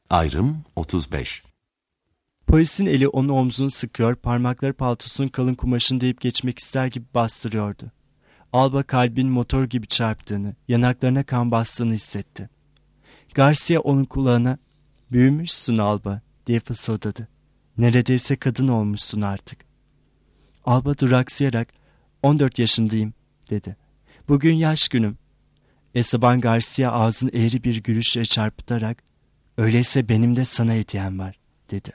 Ayrım 35. Polisin eli onun omzunu sıkıyor, parmakları paltosunun kalın kumaşını deyip geçmek ister gibi bastırıyordu. Alba kalbinin motor gibi çarptığını, yanaklarına kan bastığını hissetti. Garcia onun kulağına "Büyümüşsün Alba" diye fısıldadı. "Neredeyse kadın olmuşsun artık." Alba duraksayarak "14 yaşındayım" dedi. "Bugün yaş günüm." Esteban Garcia ağzını eğri bir gülüşle çarpıtarak "Öyleyse benim de sana hediyem var" dedi.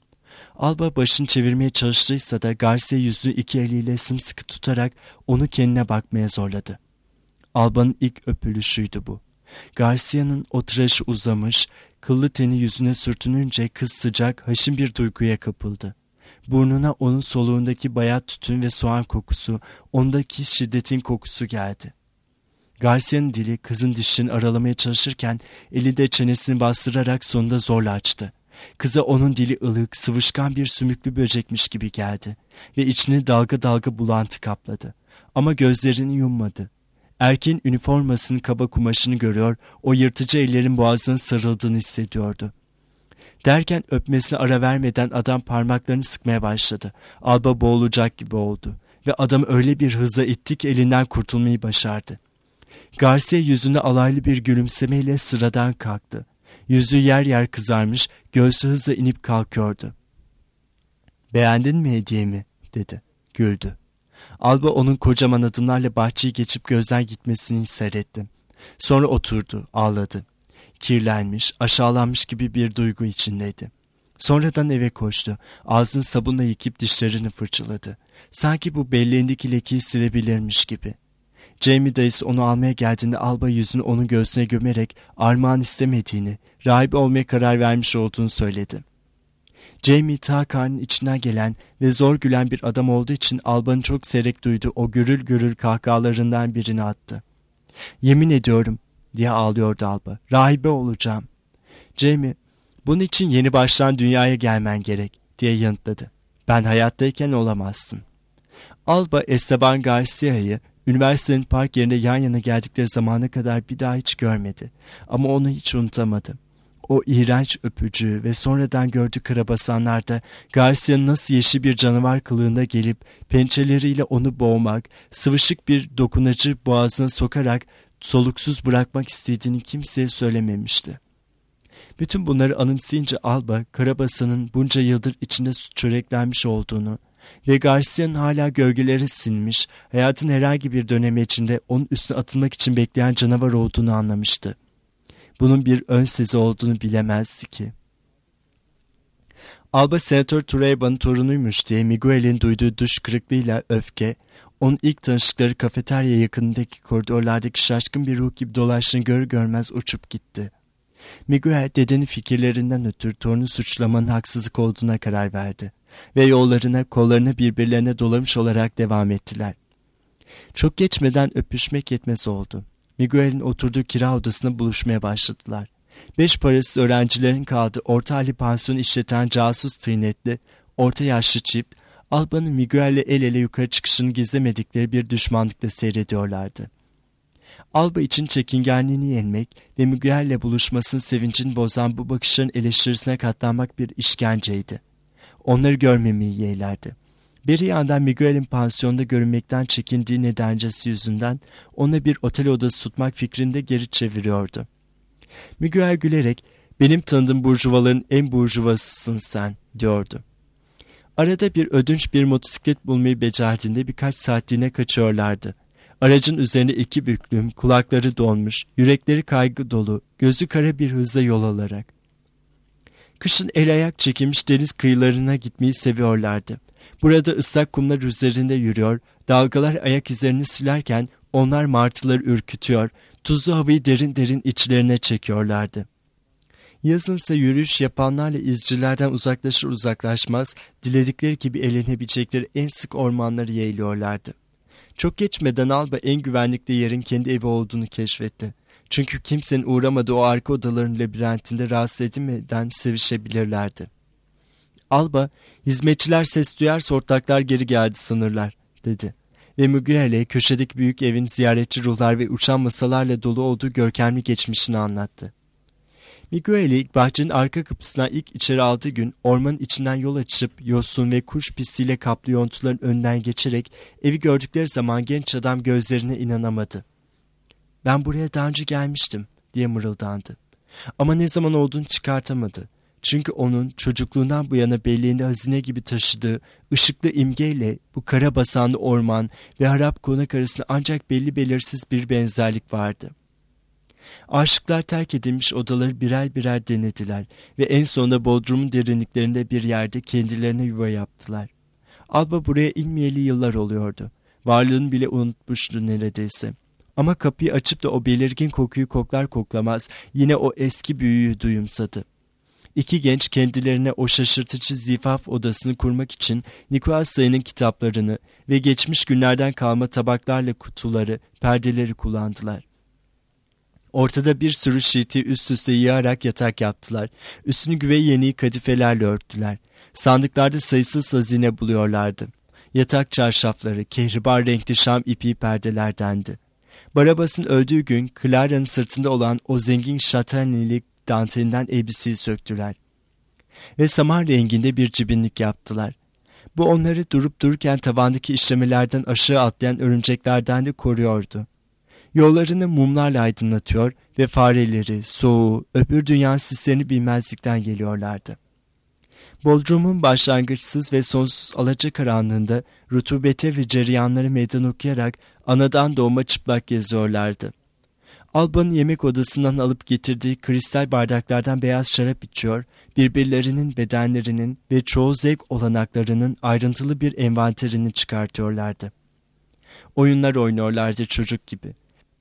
Alba başını çevirmeye çalıştıysa da Garcia yüzünü iki eliyle sımsıkı tutarak onu kendine bakmaya zorladı. Alba'nın ilk öpülüşüydü bu. Garcia'nın o tıraşı uzamış, kıllı teni yüzüne sürtününce kız sıcak, haşin bir duyguya kapıldı. Burnuna onun soluğundaki bayat tütün ve soğan kokusu, ondaki şiddetin kokusu geldi. Garcia'nın dili kızın dişini aralamaya çalışırken eli de çenesini bastırarak sonunda zorla açtı. Kıza onun dili ılık, sıvışkan bir sümüklü böcekmiş gibi geldi ve içini dalga dalga bulantı kapladı. Ama gözlerini yummadı. Erkeğin üniformasının kaba kumaşını görüyor, o yırtıcı ellerin boğazına sarıldığını hissediyordu. Derken öpmesine ara vermeden adam parmaklarını sıkmaya başladı. Alba boğulacak gibi oldu ve adam öyle bir hızla itti ki elinden kurtulmayı başardı. Garcia yüzünde alaylı bir gülümsemeyle sıradan kalktı. Yüzü yer yer kızarmış, göğsü hızla inip kalkıyordu. "Beğendin mi hediyemi?" dedi. Güldü. Alba onun kocaman adımlarla bahçeyi geçip gözden gitmesini seyretti. Sonra oturdu, ağladı. Kirlenmiş, aşağılanmış gibi bir duygu içindeydi. Sonradan eve koştu. Ağzını sabunla yıkayıp dişlerini fırçaladı. Sanki bu belleğindeki lekeyi silebilirmiş gibi. Jamie dayısı onu almaya geldiğinde Alba yüzünü onun göğsüne gömerek armağan istemediğini, rahibe olmaya karar vermiş olduğunu söyledi. Jamie ta karnının içinden gelen ve zor gülen bir adam olduğu için Alba'nın çok seyrek duyduğu o gürül gürül kahkahalarından birini attı. "Yemin ediyorum" diye ağlıyordu Alba. "Rahibe olacağım." Jamie, "Bunun için yeni baştan dünyaya gelmen gerek" diye yanıtladı. "Ben hayattayken olamazsın." Alba Esteban Garcia'yı üniversitenin park yerine yan yana geldikleri zamana kadar bir daha hiç görmedi. Ama onu hiç unutamadı. O iğrenç öpücüğü ve sonradan gördüğü karabasanlarda Garcia'nın nasıl yeşil bir canavar kılığında gelip pençeleriyle onu boğmak, sıvışık bir dokunacı boğazına sokarak soluksuz bırakmak istediğini kimseye söylememişti. Bütün bunları anımsayınca Alba, karabasanın bunca yıldır içinde çöreklenmiş olduğunu ve Garcia'nın hala gölgelere sinmiş, hayatın herhangi bir dönemi içinde onun üstüne atılmak için bekleyen canavar olduğunu anlamıştı. Bunun bir ön sezi olduğunu bilemezdi ki. Alba Senatör Trueba'nın torunuymuş diye Miguel'in duyduğu düş kırıklığıyla öfke, onun ilk tanıştıkları kafeterya yakınındaki koridorlardaki şaşkın bir ruh gibi dolaştığını görür görmez uçup gitti. Miguel dedenin fikirlerinden ötürü torunu suçlamanın haksızlık olduğuna karar verdi ve yollarına, kollarını birbirlerine dolamış olarak devam ettiler. Çok geçmeden öpüşmek yetmez oldu. Miguel'in oturduğu kira odasına buluşmaya başladılar. 5 parasız öğrencilerin kaldığı orta halli pansiyonu işleten casus tıynetli, orta yaşlı çift, Alba'nın Miguel'le el ele yukarı çıkışını gizlemedikleri bir düşmanlıkla seyrediyorlardı. Alba için çekingenliğini yenmek ve Miguel'le buluşmasının sevincini bozan bu bakışların eleştirisine katlanmak bir işkenceydi. Onları görmemeyi yeğlerdi. Bir yandan Miguel'in pansiyonda görünmekten çekindiği nedencesi yüzünden ona bir otel odası tutmak fikrinde geri çeviriyordu. Miguel gülerek "Benim tanıdığım burjuvaların en burjuvasısın sen" diyordu. Arada bir ödünç bir motosiklet bulmayı becerdiğinde birkaç saatliğine kaçıyorlardı. Aracın üzerinde iki büklüm, kulakları donmuş, yürekleri kaygı dolu, gözü kara bir hızla yol alarak. Kışın el ayak çekilmiş deniz kıyılarına gitmeyi seviyorlardı. Burada ıslak kumlar üzerinde yürüyor, dalgalar ayak izlerini silerken onlar martıları ürkütüyor, tuzlu havayı derin derin içlerine çekiyorlardı. Yazınsa yürüyüş yapanlarla izcilerden uzaklaşır uzaklaşmaz, diledikleri gibi eğlenebilecekleri en sık ormanları yeğliyorlardı. Çok geçmeden Alba en güvenlikli yerin kendi evi olduğunu keşfetti. Çünkü kimsenin uğramadığı o arka odaların labirentinde rahatsız edilmeden sevişebilirlerdi. Alba, "Hizmetçiler ses duyarsa ortaklar geri geldi sanırlar" dedi. Ve Miguel'e köşedeki büyük evin ziyaretçi ruhlar ve uçan masalarla dolu olduğu görkemli geçmişini anlattı. Miguel'i ilk bahçenin arka kapısından ilk içeri aldığı gün ormanın içinden yol açıp yosun ve kuş pisliğiyle kaplı yontuların önünden geçerek evi gördükleri zaman genç adam gözlerine inanamadı. "Ben buraya daha önce gelmiştim," diye mırıldandı. Ama ne zaman olduğunu çıkartamadı. Çünkü onun çocukluğundan bu yana belleğinde hazine gibi taşıdığı ışıklı imgeyle bu kara basanlı orman ve harap konak arasında ancak belli belirsiz bir benzerlik vardı. Aşıklar terk edilmiş odaları birer birer denediler ve en sonunda bodrumun derinliklerinde bir yerde kendilerine yuva yaptılar. Alba buraya inmeyeli yıllar oluyordu. Varlığını bile unutmuştu neredeyse. Ama kapıyı açıp da o belirgin kokuyu koklar koklamaz yine o eski büyüyü duyumsadı. İki genç kendilerine o şaşırtıcı zifaf odasını kurmak için Nicholas dayının kitaplarını ve geçmiş günlerden kalma tabaklarla kutuları, perdeleri kullandılar. Ortada bir sürü şirti üst üste yığarak yatak yaptılar. Üstünü güvey yeniği kadifelerle örttüler. Sandıklarda sayısız hazine buluyorlardı. Yatak çarşafları, kehribar renkli şam ipi perdelerdendi. Barabas'ın öldüğü gün Clara'nın sırtında olan o zengin şatenli dantelinden elbiseyi söktüler. Ve saman renginde bir cibinlik yaptılar. Bu onları durup dururken tavandaki işlemelerden aşağı atlayan örümceklerden de koruyordu. Yollarını mumlarla aydınlatıyor ve fareleri, soğuğu, öbür dünya sislerini bilmezlikten geliyorlardı. Bodrum'un başlangıçsız ve sonsuz alacakaranlığında rutubete ve cereyanları meydan okuyarak anadan doğma çıplak geziyorlardı. Alba'nın yemek odasından alıp getirdiği kristal bardaklardan beyaz şarap içiyor, birbirlerinin bedenlerinin ve çoğu zevk olanaklarının ayrıntılı bir envanterini çıkartıyorlardı. Oyunlar oynuyorlardı çocuk gibi.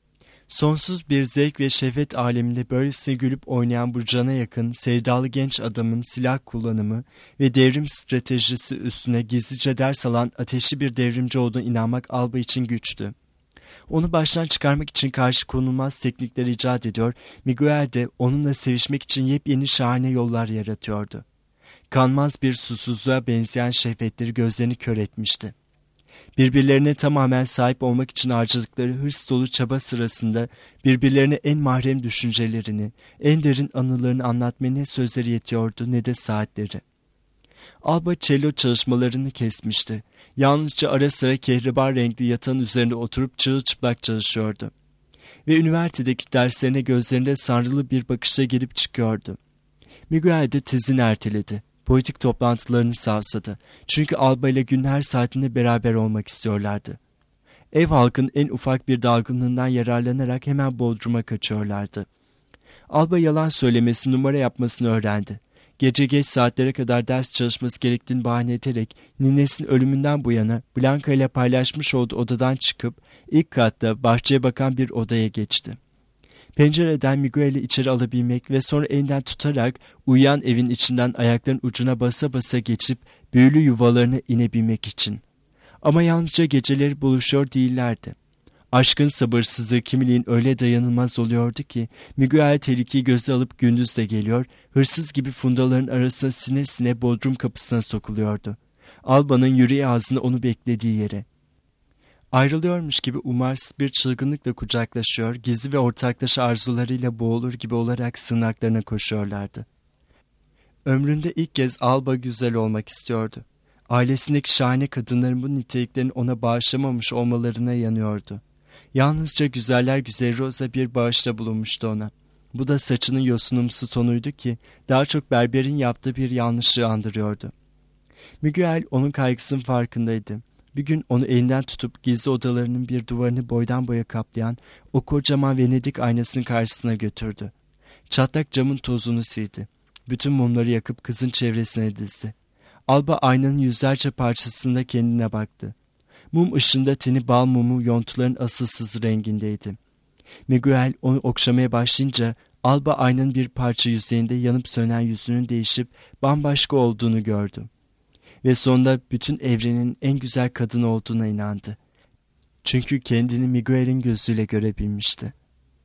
Sonsuz bir zevk ve şehvet aleminde böylesine gülüp oynayan bu cana yakın, sevdalı genç adamın silah kullanımı ve devrim stratejisi üstüne gizlice ders alan ateşli bir devrimci olduğuna inanmak Alba için güçtü. Onu baştan çıkarmak için karşı konulmaz teknikler icat ediyor, Miguel de onunla sevişmek için yepyeni şahane yollar yaratıyordu. Kanmaz bir susuzluğa benzeyen şehvetleri gözlerini kör etmişti. Birbirlerine tamamen sahip olmak için harcadıkları hırs dolu çaba sırasında birbirlerine en mahrem düşüncelerini, en derin anılarını anlatmaya ne sözleri yetiyordu ne de saatleri. Alba cello çalışmalarını kesmişti. Yalnızca ara sıra kehribar renkli yatağın üzerinde oturup çırılçıplak çalışıyordu. Ve üniversitedeki derslerine gözlerinde sanrılı bir bakışla gelip çıkıyordu. Miguel de tezini erteledi. Politik toplantılarını savsadı. Çünkü Alba ile gün her saatinde beraber olmak istiyorlardı. Ev halkın en ufak bir dalgınlığından yararlanarak hemen Bodrum'a kaçıyorlardı. Alba yalan söylemesi, numara yapmasını öğrendi. Gece geç saatlere kadar ders çalışması gerektiğini bahane ederek ninesinin ölümünden bu yana Blanca ile paylaşmış olduğu odadan çıkıp ilk katta bahçeye bakan bir odaya geçti. Pencereden Miguel'i içeri alabilmek ve sonra elinden tutarak uyuyan evin içinden ayaklarının ucuna basa basa geçip büyülü yuvalarına inebilmek için. Ama yalnızca geceleri buluşuyor değillerdi. Aşkın sabırsızlığı kimiliğin öyle dayanılmaz oluyordu ki Miguel tehlikeyi göze alıp gündüz de geliyor, hırsız gibi fundaların arasına sine sine bodrum kapısına sokuluyordu. Alba'nın yüreği ağzında onu beklediği yere. Ayrılıyormuş gibi umarsız bir çılgınlıkla kucaklaşıyor, gizli ve ortaklaşa arzularıyla boğulur gibi olarak sığınaklarına koşuyorlardı. Ömründe ilk kez Alba güzel olmak istiyordu. Ailesindeki şahane kadınların bu niteliklerini ona bağışlamamış olmalarına yanıyordu. Yalnızca güzeller güzeli Rosa bir bağışta bulunmuştu ona. Bu da saçının yosunumsu tonuydu ki daha çok berberin yaptığı bir yanlışlığı andırıyordu. Miguel onun kaygısının farkındaydı. Bir gün onu elinden tutup gizli odalarının bir duvarını boydan boya kaplayan o kocaman Venedik aynasının karşısına götürdü. Çatlak camın tozunu sildi. Bütün mumları yakıp kızın çevresine dizdi. Alba aynanın yüzlerce parçasında kendine baktı. Mum ışığında teni bal mumu yontuların asılsız rengindeydi. Miguel onu okşamaya başlayınca Alba aynanın bir parça yüzeyinde yanıp sönen yüzünün değişip bambaşka olduğunu gördü. Ve sonunda bütün evrenin en güzel kadın olduğuna inandı. Çünkü kendini Miguel'in gözüyle görebilmişti.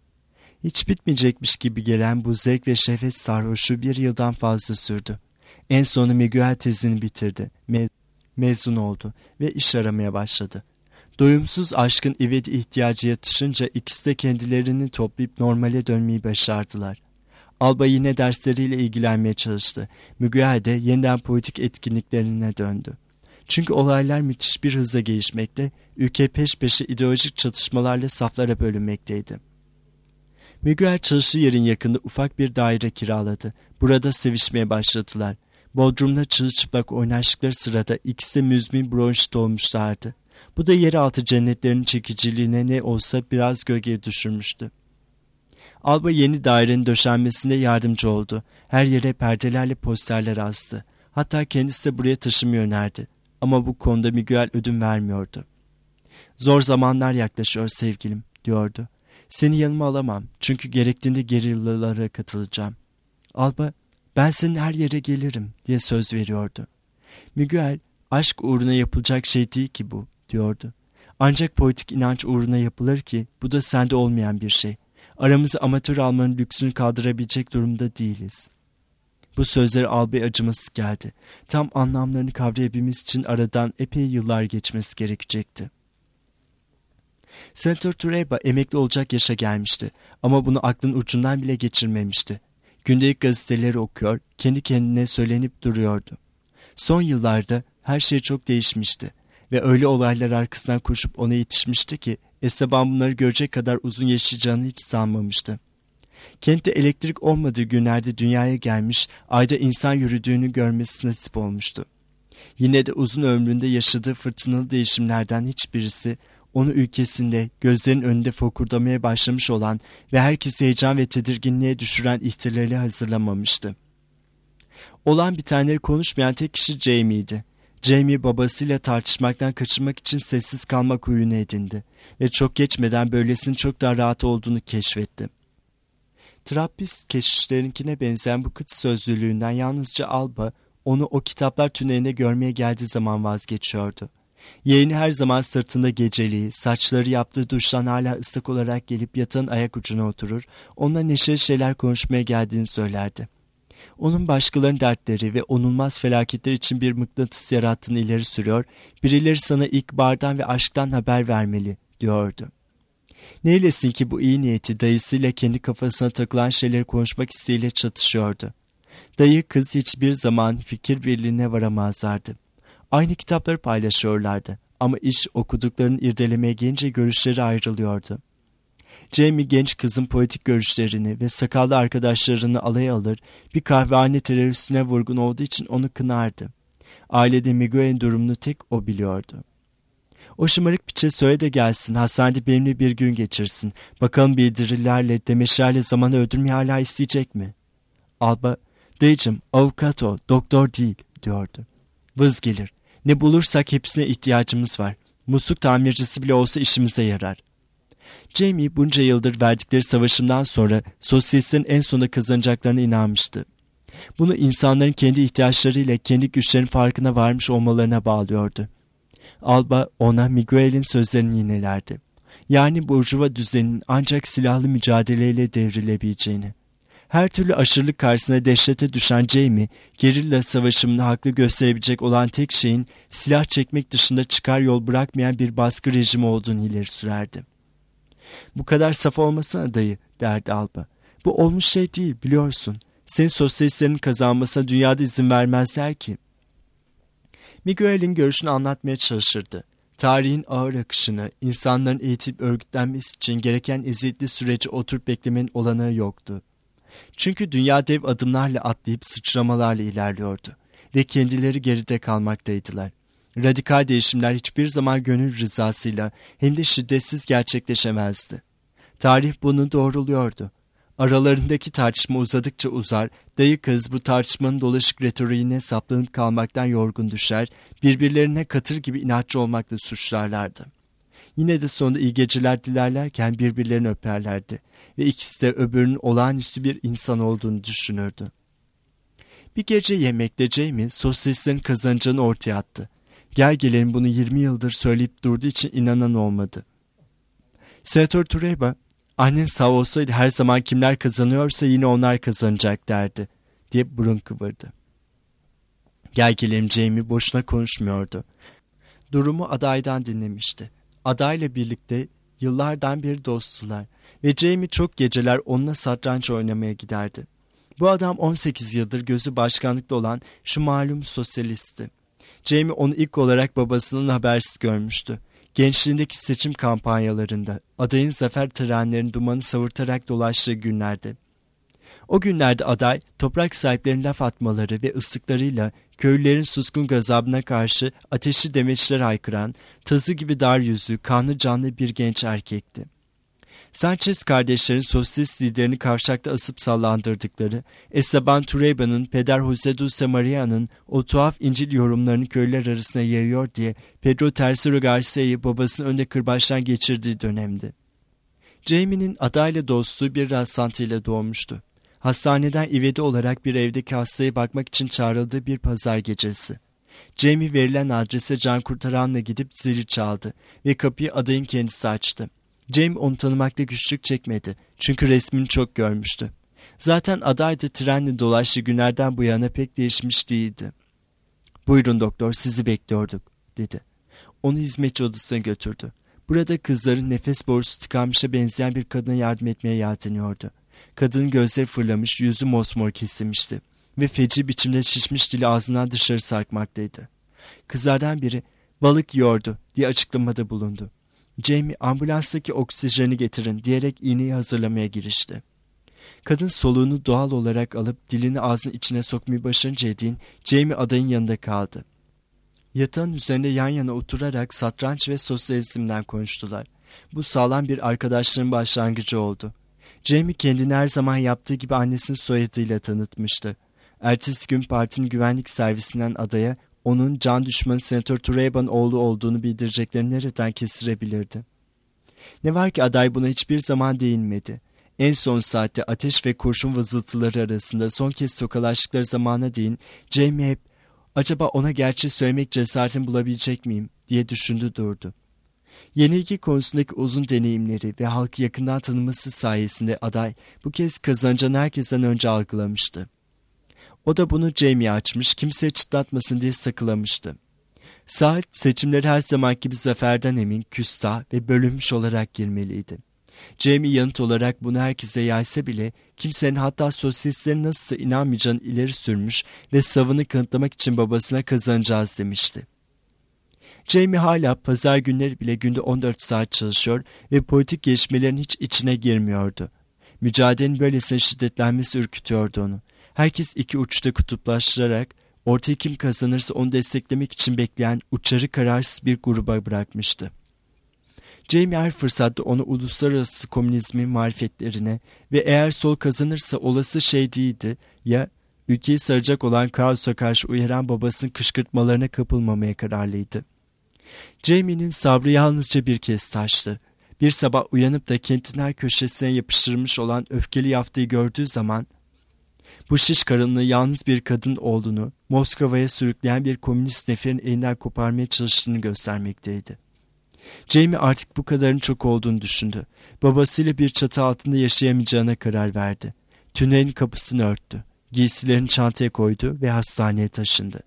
Hiç bitmeyecekmiş gibi gelen bu zevk ve şehvet sarhoşu bir yıldan fazla sürdü. En sonu Miguel tezini bitirdi. Mezun oldu ve iş aramaya başladı. Doyumsuz aşkın ivedi ihtiyacı yatışınca ikisi de kendilerini toplayıp normale dönmeyi başardılar. Alba yine dersleriyle ilgilenmeye çalıştı. Miguel de yeniden politik etkinliklerine döndü. Çünkü olaylar müthiş bir hızla gelişmekte, ülke peş peşe ideolojik çatışmalarla saflara bölünmekteydi. Miguel çalıştığı yerin yakında ufak bir daire kiraladı. Burada sevişmeye başladılar. Bodrum'da çırılçıplak oynaştıkları sırada ikisi de müzmin bronşit olmuşlardı. Bu da yeraltı cennetlerinin çekiciliğine ne olsa biraz gölge düşürmüştü. Alba yeni dairenin döşenmesinde yardımcı oldu. Her yere perdelerle posterler astı. Hatta kendisi de buraya taşımayı önerdi. Ama bu konuda Miguel ödün vermiyordu. "Zor zamanlar yaklaşıyor sevgilim," diyordu. "Seni yanıma alamam çünkü gerektiğinde gerillalara katılacağım." Alba, "Ben senin her yere gelirim," diye söz veriyordu. Miguel, "Aşk uğruna yapılacak şey değil ki bu," diyordu. "Ancak politik inanç uğruna yapılır ki bu da sende olmayan bir şey. Aramızı amatör almanın lüksünü kaldırabilecek durumda değiliz." Bu sözleri Alba'ya acımasız geldi. Tam anlamlarını kavrayabilmemiz için aradan epey yıllar geçmesi gerekecekti. Senatör Trueba emekli olacak yaşa gelmişti ama bunu aklın ucundan bile geçirmemişti. Gündelik gazeteleri okuyor, kendi kendine söylenip duruyordu. Son yıllarda her şey çok değişmişti ve öyle olaylar arkasından koşup ona yetişmişti ki Esteban bunları görecek kadar uzun yaşayacağını hiç sanmamıştı. Kentte elektrik olmadığı günlerde dünyaya gelmiş, ayda insan yürüdüğünü görmesi nasip olmuştu. Yine de uzun ömründe yaşadığı fırtınalı değişimlerden hiçbirisi onu ülkesinde gözlerin önünde fokurdamaya başlamış olan ve herkesi heyecan ve tedirginliğe düşüren ihtilali hazırlamamıştı. Olan bitenleri konuşmayan tek kişi Jamie'ydi. Jamie babasıyla tartışmaktan kaçınmak için sessiz kalmak huyunu edindi ve çok geçmeden böylesinin çok daha rahat olduğunu keşfetti. Trappist keşişlerinkine benzeyen bu kıt sözlülüğünden yalnızca Alba onu o kitaplar tünelinde görmeye geldiği zaman vazgeçiyordu. Yeğeni her zaman sırtında geceliği, saçları yaptığı duştan hala ıslak olarak gelip yatağın ayak ucuna oturur, onunla neşeli şeyler konuşmaya geldiğini söylerdi. Onun başkalarının dertleri ve onulmaz felaketler için bir mıknatıs yarattığını ileri sürüyor, birileri sana ilkbahardan ve aşktan haber vermeli, diyordu. Neylesin ki bu iyi niyeti dayısıyla kendi kafasına takılan şeyleri konuşmak isteğiyle çatışıyordu. Dayı kız hiçbir zaman fikir birliğine varamazlardı. Aynı kitapları paylaşıyorlardı ama iş okuduklarını irdelemeye gelince görüşleri ayrılıyordu. Jamie genç kızın politik görüşlerini ve sakallı arkadaşlarını alaya alır, bir kahvehane teröristine vurgun olduğu için onu kınardı. Ailede Miguel'in durumunu tek o biliyordu. "O şımarık piçe söyle de gelsin, hastanede benimle bir gün geçirsin. Bakalım bildirilerle, demeçlerle zamanı öldürmeyi hala isteyecek mi?" Alba, "Dayıcım, avukat o, doktor değil," diyordu. "Vız gelir. Ne bulursak hepsine ihtiyacımız var. Musluk tamircisi bile olsa işimize yarar." Jamie bunca yıldır verdikleri savaşımdan sonra sosyalistlerin en sonunda kazanacaklarına inanmıştı. Bunu insanların kendi ihtiyaçlarıyla kendi güçlerinin farkına varmış olmalarına bağlıyordu. Alba ona Miguel'in sözlerini yinelerdi. Yani burjuva düzeninin ancak silahlı mücadeleyle devrilebileceğini. Her türlü aşırılık karşısında dehşete düşen Jamie, gerilla savaşımını haklı gösterebilecek olan tek şeyin silah çekmek dışında çıkar yol bırakmayan bir baskı rejimi olduğunu ileri sürerdi. "Bu kadar saf olmasana dayı," derdi Alba. "Bu olmuş şey değil, biliyorsun. Senin sosyalistlerin kazanmasına dünyada izin vermezler ki." Miguel'in görüşünü anlatmaya çalışırdı. Tarihin ağır akışını, insanların eğitilip örgütlenmesi için gereken eziyetli süreci oturup beklemenin olanağı yoktu. Çünkü dünya dev adımlarla atlayıp sıçramalarla ilerliyordu ve kendileri geride kalmaktaydılar. Radikal değişimler hiçbir zaman gönül rızasıyla hem de şiddetsiz gerçekleşemezdi. Tarih bunu doğruluyordu. Aralarındaki tartışma uzadıkça uzar, dayı kız bu tartışmanın dolaşık retoriğine saplanıp kalmaktan yorgun düşer, birbirlerine katır gibi inatçı olmakla suçlarlardı. Yine de sonunda iyi geceler dilerlerken birbirlerini öperlerdi ve ikisi de öbürünün olağanüstü bir insan olduğunu düşünürdü. Bir gece yemekte Jamie sosyalistlerin kazanacağını ortaya attı. Gel gelelim bunu 20 yıldır söyleyip durduğu için inanan olmadı. Senatör Trueba, "Annen sağ olsaydı her zaman kimler kazanıyorsa yine onlar kazanacak," derdi, diye burun kıvırdı. Gel gelelim Jamie boşuna konuşmuyordu. Durumu adaydan dinlemişti. Adayla birlikte yıllardan beri dosttular ve Jamie çok geceler onunla satranç oynamaya giderdi. Bu adam 18 yıldır gözü başkanlıkta olan şu malum sosyalistti. Jamie onu ilk olarak babasının habersiz görmüştü. Gençliğindeki seçim kampanyalarında, adayın zafer törenlerinin dumanı savurtarak dolaştığı günlerde. O günlerde aday, toprak sahiplerinin laf atmaları ve ıslıklarıyla köylülerin suskun gazabına karşı ateşli demeçler haykıran, tazı gibi dar yüzlü, kanlı canlı bir genç erkekti. Sanchez kardeşlerin sosyalist liderini kavşakta asıp sallandırdıkları, Esteban Tureyba'nın Peder Jose Dulce Maria'nın o tuhaf İncil yorumlarını köylüler arasına yayıyor diye Pedro Tercero Garcia'yı babasının önünde kırbaçtan geçirdiği dönemdi. Jamie'nin adayla dostluğu bir rastlantıyla doğmuştu. Hastaneden ivedi olarak bir evdeki hastaya bakmak için çağrıldığı bir pazar gecesi. Jamie verilen adrese can kurtaranla gidip zili çaldı ve kapıyı adayın kendisi açtı. Jamie onu tanımakta güçlük çekmedi çünkü resmini çok görmüştü. Zaten aday da trenle dolaştığı günlerden bu yana pek değişmiş değildi. "Buyurun doktor, sizi bekliyorduk," dedi. Onu hizmetçi odasına götürdü. Burada kızların nefes borusu tıkanmışa benzeyen bir kadına yardım etmeye yelteniyordu. Kadının gözleri fırlamış, yüzü mosmor kesilmişti ve feci biçimde şişmiş dili ağzından dışarı sarkmaktaydı. Kızlardan biri "balık yiyordu" diye açıklamada bulundu. Jamie "ambulanstaki oksijeni getirin" diyerek iğneyi hazırlamaya girişti. Kadın soluğunu doğal olarak alıp dilini ağzının içine sokmayı başarınca Dean, Jamie adayın yanında kaldı. Yatağın üzerinde yan yana oturarak satranç ve sosyalizmden konuştular. Bu sağlam bir arkadaşlığın başlangıcı oldu. Jamie kendini her zaman yaptığı gibi annesinin soyadıyla tanıtmıştı. Ertesi gün partinin güvenlik servisinden adaya onun can düşmanı Senatör Tureyba'nın oğlu olduğunu bildireceklerini nereden kestirebilirdi? Ne var ki aday buna hiçbir zaman değinmedi. En son saatte ateş ve kurşun vızıltıları arasında son kez tokalaştıkları zamana değin Jamie hep "acaba ona gerçeği söylemek cesaretini bulabilecek miyim?" diye düşündü durdu. Yenilgi konusundaki uzun deneyimleri ve halkı yakından tanıması sayesinde aday bu kez kazanacağını herkesten önce algılamıştı. O da bunu Jamie'ye açmış, kimseye çıtlatmasın diye sakılamıştı. Saat seçimleri her zamanki gibi zaferden emin, küstah ve bölünmüş olarak girmeliydi. Jamie yanıt olarak bunu herkese yaysa bile kimsenin, hatta sosyalistlerin nasılsa inanmayacağını ileri sürmüş ve savını kanıtlamak için babasına "kazanacağız" demişti. Jamie hala pazar günleri bile günde 14 saat çalışıyor ve politik gelişmelerin hiç içine girmiyordu. Mücadelenin böylesine şiddetlenmesi ürkütüyordu onu. Herkes iki uçta kutuplaştırarak ortaya kim kazanırsa onu desteklemek için bekleyen uçarı kararsız bir gruba bırakmıştı. Jamie her fırsatta onu uluslararası komünizmin marifetlerine ve eğer sol kazanırsa olası şey değildi ya ülkeyi saracak olan kaosa karşı uyaran babasının kışkırtmalarına kapılmamaya kararlıydı. Jamie'nin sabrı yalnızca bir kez taştı. Bir sabah uyanıp da kentin her köşesine yapıştırılmış olan öfkeli yaftayı gördüğü zaman bu şiş karınlı yalnız bir kadın olduğunu, Moskova'ya sürükleyen bir komünist neferin elinden koparmaya çalıştığını göstermekteydi. Jamie artık bu kadarın çok olduğunu düşündü. Babasıyla bir çatı altında yaşayamayacağına karar verdi. Tünelin kapısını örttü. Giysilerini çantaya koydu ve hastaneye taşındı.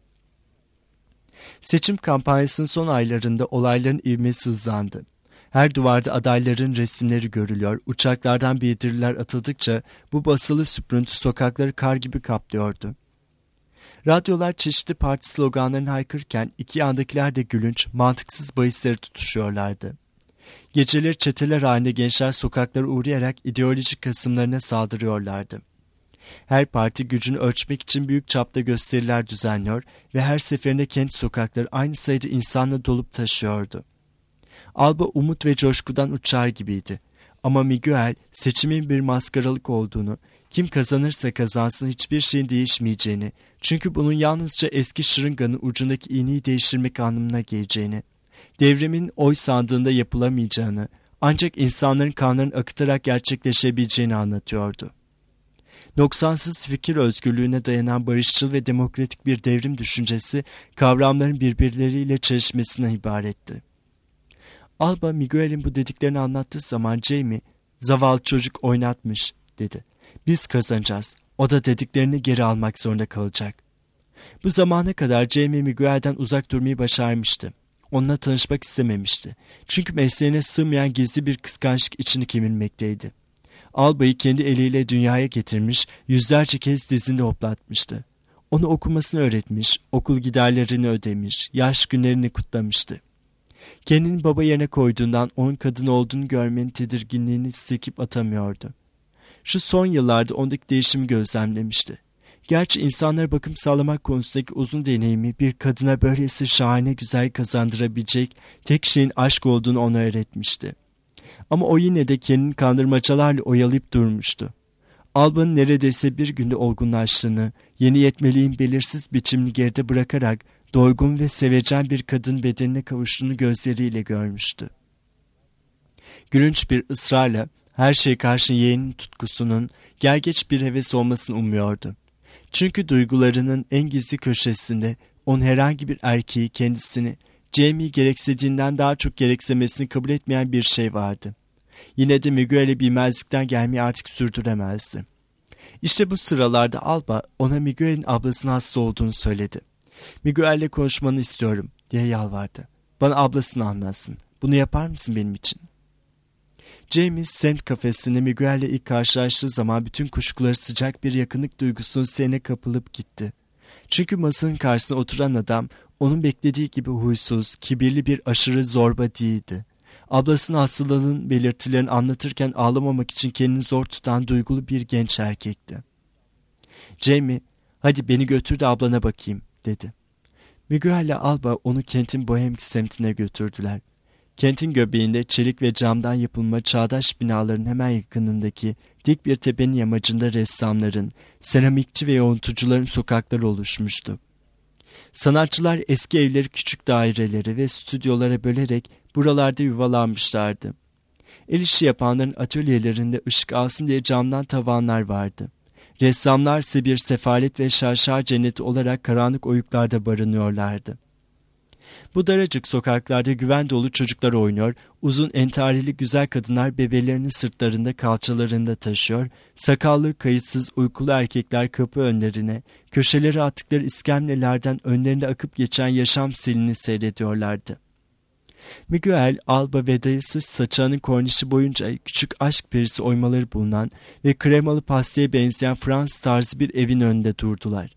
Seçim kampanyasının son aylarında olayların ivmesi hızlandı. Her duvarda adayların resimleri görülüyor, uçaklardan bildiriler atıldıkça bu basılı süprüntü sokakları kar gibi kaplıyordu. Radyolar çeşitli parti sloganlarını haykırırken iki yandakiler de gülünç, mantıksız bahisleri tutuşuyorlardı. Geceleri çeteler halinde gençler sokaklara uğrayarak ideolojik kasımlarına saldırıyorlardı. Her parti gücünü ölçmek için büyük çapta gösteriler düzenliyor ve her seferinde kent sokakları aynı sayıda insanla dolup taşıyordu. Alba umut ve coşkudan uçar gibiydi. Ama Miguel seçimin bir maskaralık olduğunu, kim kazanırsa kazansın hiçbir şeyin değişmeyeceğini, çünkü bunun yalnızca eski şırınganın ucundaki iğneyi değiştirmek anlamına geleceğini, devrimin oy sandığında yapılamayacağını, ancak insanların kanlarını akıtarak gerçekleşebileceğini anlatıyordu. Noksansız fikir özgürlüğüne dayanan barışçıl ve demokratik bir devrim düşüncesi kavramların birbirleriyle çelişmesinden ibaretti. Alba Miguel'in bu dediklerini anlattığı zaman Jamie, "zavallı çocuk oynatmış" dedi. "Biz kazanacağız. O da dediklerini geri almak zorunda kalacak." Bu zamana kadar Jamie Miguel'den uzak durmayı başarmıştı. Onunla tanışmak istememişti. Çünkü mesleğine sığmayan gizli bir kıskançlık içini kemirmekteydi. Alba'yı kendi eliyle dünyaya getirmiş, yüzlerce kez dizinde hoplatmıştı. Onu okumasını öğretmiş, okul giderlerini ödemiş, yaş günlerini kutlamıştı. Kendini baba yerine koyduğundan onun kadın olduğunu görmenin tedirginliğini silkip atamıyordu. Şu son yıllarda ondaki değişimi gözlemlemişti. Gerçi insanlara bakım sağlamak konusundaki uzun deneyimi bir kadına böylesi şahane güzel kazandırabilecek tek şeyin aşk olduğunu ona öğretmişti. Ama o yine de kendini kandırmacalarla oyalayıp durmuştu. Alba'nın neredeyse bir günde olgunlaştığını, yeni yetmeliğin belirsiz biçimini geride bırakarak doygun ve sevecen bir kadın bedenine kavuştuğunu gözleriyle görmüştü. Gülünç bir ısrarla her şeye karşı yeğenin tutkusunun gelgeç bir heves olmasını umuyordu. Çünkü duygularının en gizli köşesinde onun herhangi bir erkeği kendisini Jamie'yi gereksediğinden daha çok gereksemesini kabul etmeyen bir şey vardı. Yine de Miguel'e bilmezlikten gelmeyi artık sürdüremezdi. İşte bu sıralarda Alba ona Miguel'in ablasının hasta olduğunu söyledi. Miguel'le konuşmanı istiyorum diye yalvardı. Bana ablasını anlatsın. Bunu yapar mısın benim için? James semt kafesinde Miguel'le ilk karşılaştığı zaman bütün kuşkuları sıcak bir yakınlık duygusunun seline kapılıp gitti. Çünkü masanın karşısına oturan adam onun beklediği gibi huysuz, kibirli bir aşırı zorba değildi. Ablasının hastalığının belirtilerini anlatırken ağlamamak için kendini zor tutan duygulu bir genç erkekti. Jamie, hadi beni götür de ablana bakayım dedi. Miguel ile Alba onu kentin bohem semtine götürdüler. Kentin göbeğinde çelik ve camdan yapılma çağdaş binaların hemen yakınındaki dik bir tepenin yamacında ressamların, seramikçi ve yoğuntucuların sokakları oluşmuştu. Sanatçılar eski evleri küçük daireleri ve stüdyolara bölerek buralarda yuvalanmışlardı. El işi yapanların atölyelerinde ışık alsın diye camdan tavanlar vardı. Ressamlar ise bir sefalet ve şaşa cenneti olarak karanlık oyuklarda barınıyorlardı. Bu daracık sokaklarda güven dolu çocuklar oynuyor, uzun entarili güzel kadınlar bebelerini sırtlarında kalçalarında taşıyor, sakallı kayıtsız uykulu erkekler kapı önlerine, köşelere attıkları iskemlelerden önlerinde akıp geçen yaşam selini seyrediyorlardı. Miguel, Alba ve dayısı saçağının kornişi boyunca küçük aşk perisi oymaları bulunan ve kremalı pastaya benzeyen Fransız tarzı bir evin önünde durdular.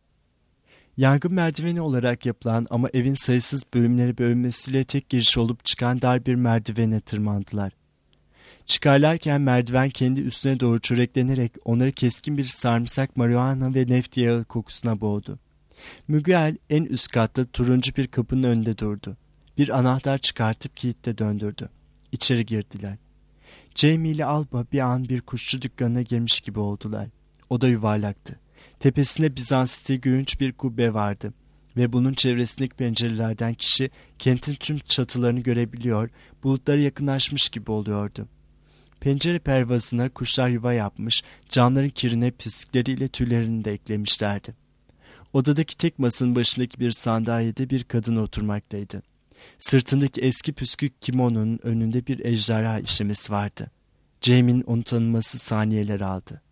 Yangın merdiveni olarak yapılan ama evin sayısız bölümleri bölünmesiyle tek giriş olup çıkan dar bir merdivene tırmandılar. Çıkarlarken merdiven kendi üstüne doğru çöreklenerek onları keskin bir sarımsak, marihuana ve neft yağı kokusuna boğdu. Miguel en üst katta turuncu bir kapının önünde durdu. Bir anahtar çıkartıp kilitle döndürdü. İçeri girdiler. Jamie ile Alba bir an bir kuşçu dükkanına girmiş gibi oldular. Oda yuvarlaktı. Tepesinde Bizans stili gülünç bir kubbe vardı ve bunun çevresindeki pencerelerden kişi kentin tüm çatılarını görebiliyor, bulutlara yakınlaşmış gibi oluyordu. Pencere pervazına kuşlar yuva yapmış, camların kirine pislikleriyle tüylerini de eklemişlerdi. Odadaki tek masanın başındaki bir sandalyede bir kadın oturmaktaydı. Sırtındaki eski püskü kimononun önünde bir ejderha işlemesi vardı. Jamie'nin onu tanıması saniyeler aldı.